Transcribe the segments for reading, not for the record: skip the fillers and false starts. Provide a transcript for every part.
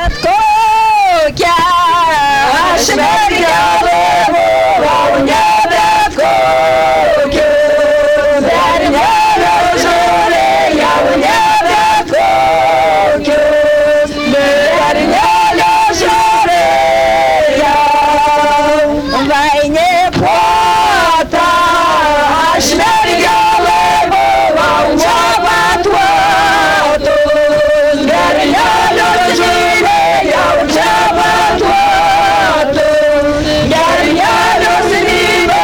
bet kokia, aš mergelė buvau ne bet kokia, bernelio žolė jau ne bet kokia, bernelio žolė jau vainikuota, aš mergelė buvau čia matuotus, bernelio žolė jau čia matuotus, bernelio žolė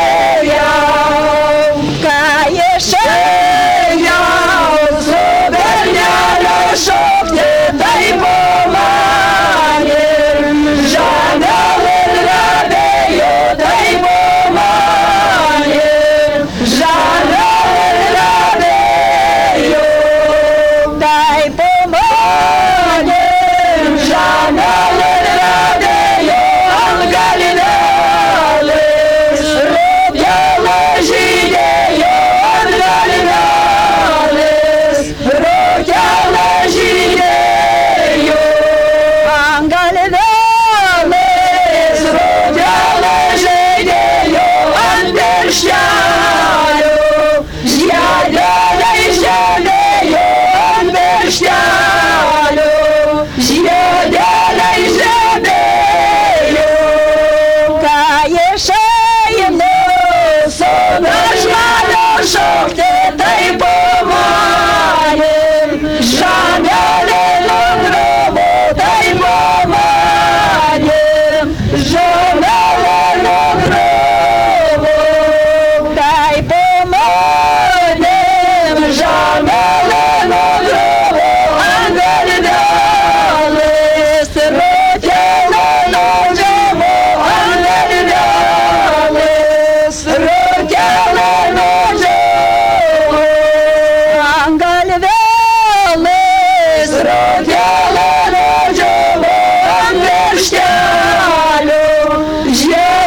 jau, ką išėjau su bernelio šokti, tai po manim, žanelė radėjo, tai po manim, žanelė radėjo, tai po manim, žanelė radėjo, ant galinėlės, rugelė žydėjo, ant galinėlės, rugelė žydėjo, ant galinėlės, rugelė žydėjo, ant pirštelių, žiedeliai žydėjo, ant pirštelių, žiedeliai žydėjo, ką išeinu su našlelio šokti, tai po manim, žanelė nugriuvo, tai po manim, žanelė nugriuvo, tai po manim, žanelė nugriuvo, ant galinėlės, rugelė nugriuvo, ant galinėlės, rugelė nugriuvo, ant galinėlės, rugelė nugriuvo, ant pirštelių,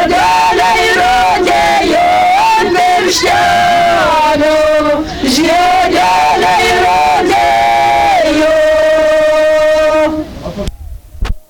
žiedeliai radėjo, ant pirštelių, žiedeliai